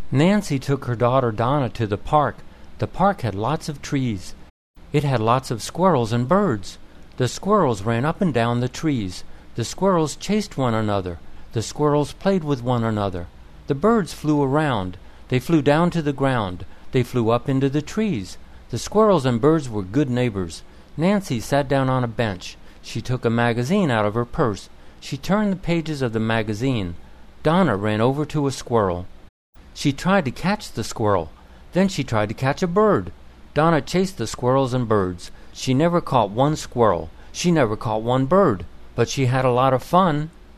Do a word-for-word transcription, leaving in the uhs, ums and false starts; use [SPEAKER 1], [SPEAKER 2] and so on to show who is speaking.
[SPEAKER 1] Nancy took her daughter Donna to the park. The park had lots of trees. It had lots of squirrels and birds. The squirrels ran up and down the trees. The squirrels chased one another. The squirrels played with one another. The birds flew around. They flew down to the ground. They flew up into the trees. The squirrels and birds were good neighbors. Nancy sat down on a bench. She took a magazine out of her purse. She turned the pages of the magazine. Donna ran over to a squirrel. She tried to catch the squirrel. Then she tried to catch a bird. Donna chased the squirrels and birds. She never caught one squirrel. She never caught one bird. But she had a lot of fun.